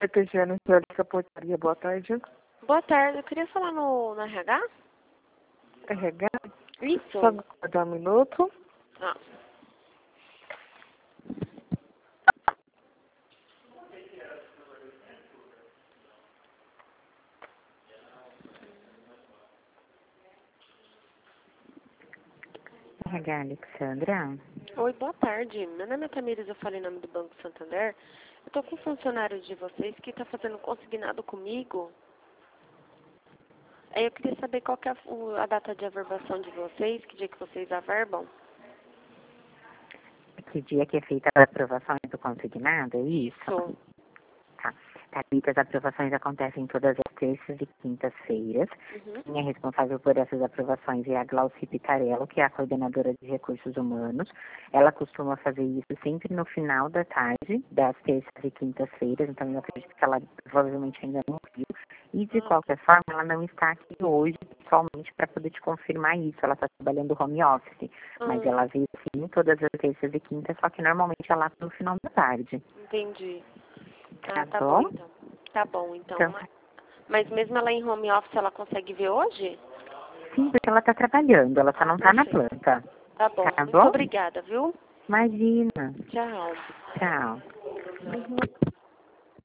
Tejane, Angélica Portaria, boa tarde. Boa tarde, eu queria falar no RH? RH? Isso. Só aguardar um minuto. Ah. RH, Alexandra. Oi, boa tarde. Meu nome é Tamires, eu falei em nome do Banco Santander. Eu tô com um funcionário de vocês que tá fazendo consignado comigo. Aí eu queria saber qual que é a data de averbação de vocês, que dia que vocês averbam. Que dia que é feita as aprovações do consignado, é isso? Isso. Tá. As aprovações acontecem todas as terças e quintas-feiras. Uhum. Quem é responsável por essas aprovações é a Glauci Pitarello, que é a coordenadora de recursos humanos. Ela costuma fazer isso sempre no final da tarde, das terças e quintas-feiras, então eu acredito que ela provavelmente ainda não viu. E, de qualquer forma, ela não está aqui hoje, pessoalmente, para poder te confirmar isso. Ela está trabalhando home office, mas ela veio, sim, todas as terças e quintas, só que normalmente ela está no final da tarde. Entendi. Tá Tá bom? bom, então. Tá bom, então. Então, Mas mesmo ela em home office, ela consegue ver hoje? sim, porque ela está trabalhando, ela só não está na Perfeito. planta. Tá bom. Tá Muito bom? obrigada, viu? Imagina. Tchau. Tchau.